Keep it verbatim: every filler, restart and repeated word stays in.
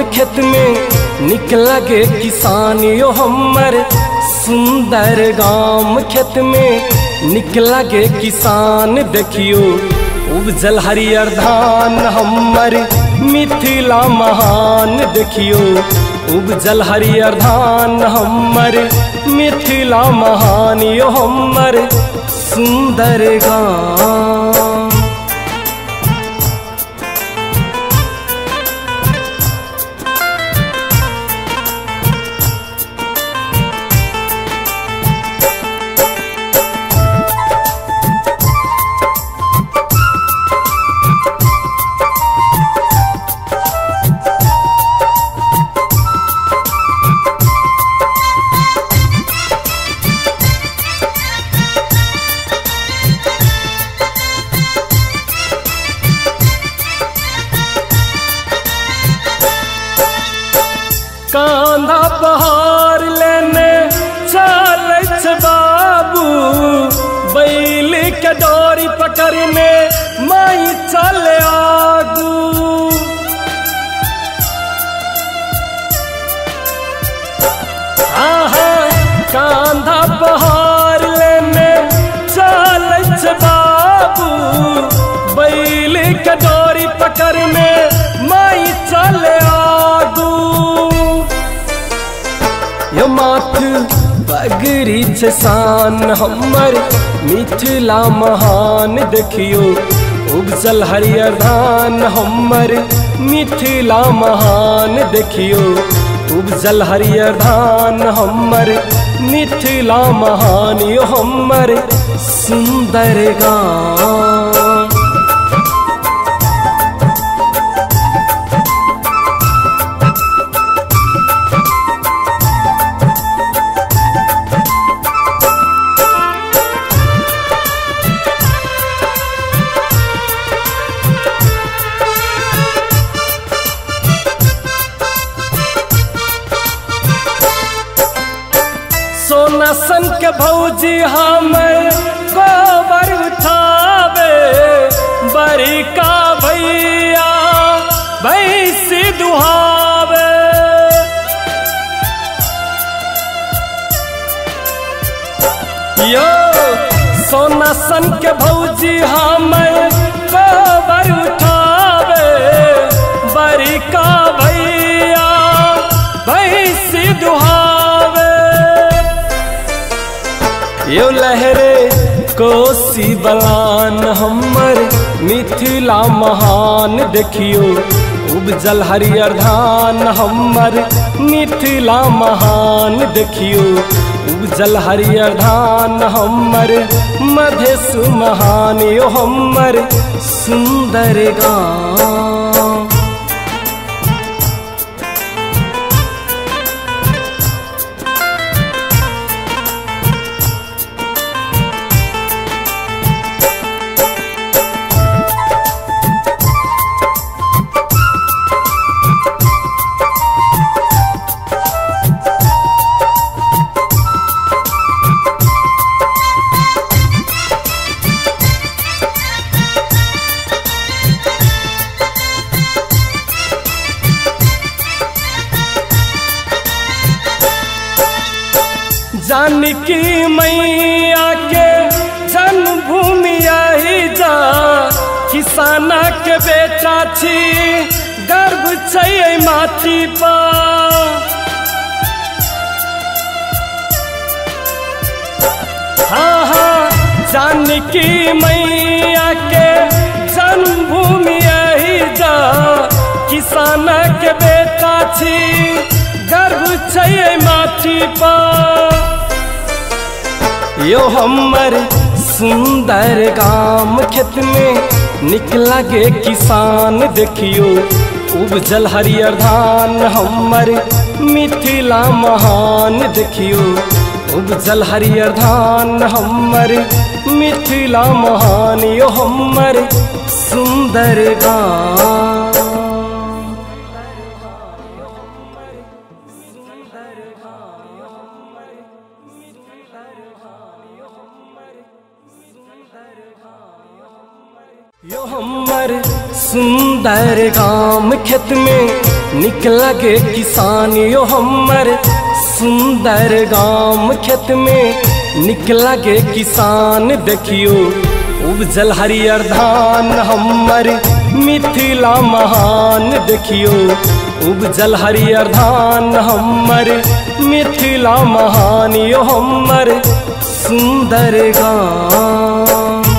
खेत में निक लगे किसान यो हमर सुंदर गाम खेत में निक लगे किसान देखियो उपजल हरियर धान हमर मिथिला महान देखियो उपजल हरियर धान हमर मिथिला महान यो हमर सुंदर गाम। कांधा पहाड़ लेने चल बाबू बैल के डोरी पकड़ने माई चल आगू। आहा कांधा पहाड़ लेने चल बाबू बैल के डोरी पकड़ने माई चल आगू। यो माथ बगरी छसान हमर मिथिला महान देखियो उपजल हरियर धान हमर मिथिला महान देखियो उपजल हरियर धान हमर मिथिला महान यो हमर सुंदर गाम। सोना सन के भौजी हमर गोबर उठावे बड़ी का भैया भैंसी दुहावे। यो सोना सन के भौजी हमर गोबर उठावे बड़ी का भैया भैंसी दुहावे। यो लहरे कोसी बलान हमर मिथिला महान देखियो उपजल हरियर धान हमर मिथिला महान देखियो उपजल हरियर धान हमर मधेश महान यो हमर सुंदर गाम। जानकी मैया के जन्मभूमि यही जा किसाना के बेटा छी गर्व छै माटी पा। हाँ हाँ जानकी मैया के जन्मभूमि यही जा किसाना के बेटा छी गर्व छै माटी पा। यो हमर सुंदर गाम खेत में निक लगे किसान देखियो उपजल हरियर धान हमर मिथिला महान देखियो उपजल हरियर धान हमर मिथिला महान यो हमर सुंदर गाम। यो हमर हमर सुंदर गाम खेत में निक लगे किसान यो हमर सुंदर गाम खेत में निक लगे किसान देखियो उपजल हरियर धान हमर मिथिला महान देखियो उपजल हरियर धान हमर मिथिला महान यो हमर सुंदर गाम।